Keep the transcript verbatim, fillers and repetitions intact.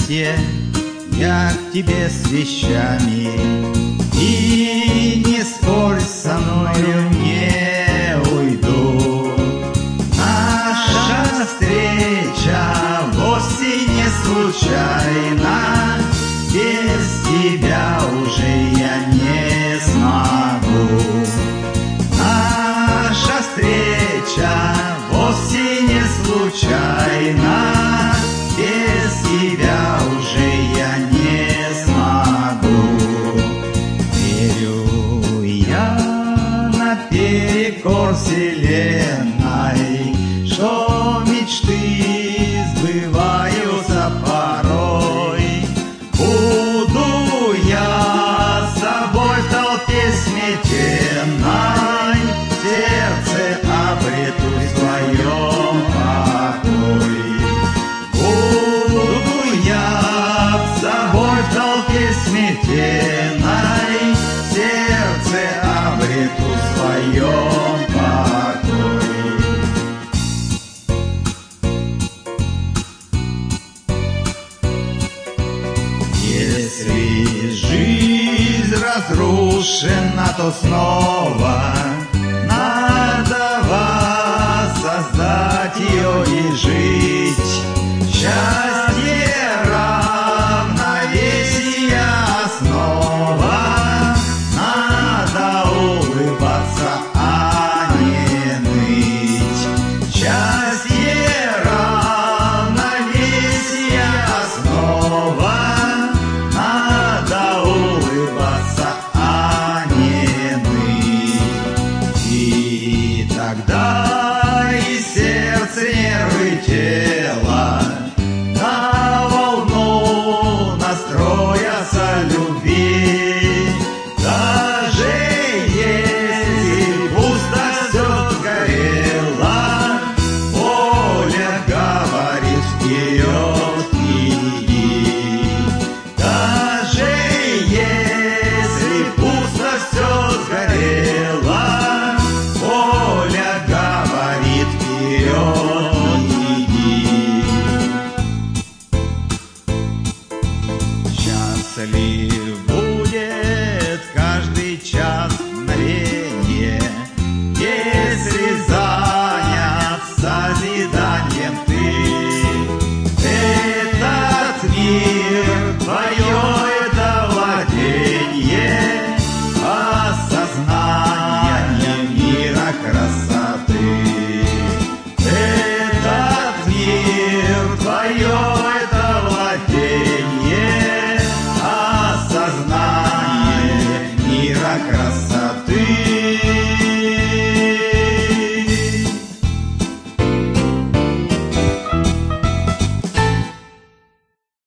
счастье я к тебе с вещами. И не спорь со мною, не уйду. Наша встреча вовсе не случайна, без тебя уже я не смогу. Наша встреча вовсе не случайна, без тебя уже я не смогу. Верю я наперекор вселенной, что мечты сбываются порой. Буду я с собой в толпе сметенной, сердце обрету в своем покой. Буду я с собой в толпе сметенной, сердце обрету в своем покой. Если жизнь разрушена, то снова